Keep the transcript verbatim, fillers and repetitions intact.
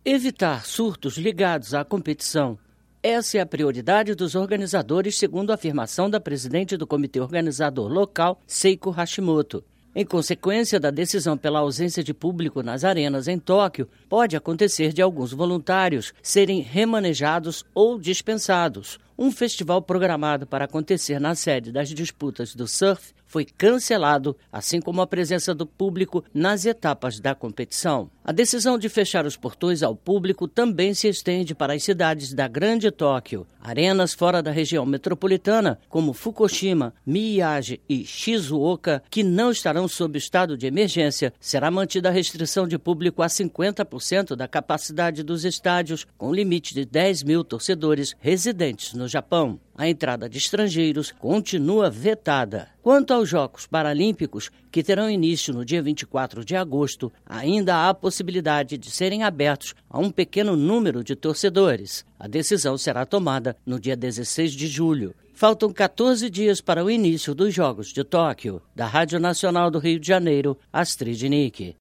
Evitar surtos ligados à competição. Essa é a prioridade dos organizadores, segundo a afirmação da presidente do comitê organizador local, Seiko Hashimoto. Em consequência da decisão pela ausência de público nas arenas em Tóquio, pode acontecer de alguns voluntários serem remanejados ou dispensados. Um festival programado para acontecer na sede das disputas do surf foi cancelado, assim como a presença do público nas etapas da competição. A decisão de fechar os portões ao público também se estende para as cidades da Grande Tóquio. Arenas fora da região metropolitana, como Fukushima, Miyagi e Shizuoka, que não estarão sob estado de emergência, será mantida a restrição de público a cinquenta por cento da capacidade dos estádios, com limite de dez mil torcedores residentes no Japão. A entrada de estrangeiros continua vetada. Quanto aos Jogos Paralímpicos, que terão início no dia vinte e quatro de agosto, ainda há possibilidade de serem abertos a um pequeno número de torcedores. A decisão será tomada no dia dezesseis de julho. Faltam quatorze dias para o início dos Jogos de Tóquio. Da Rádio Nacional do Rio de Janeiro, Astrid Nick.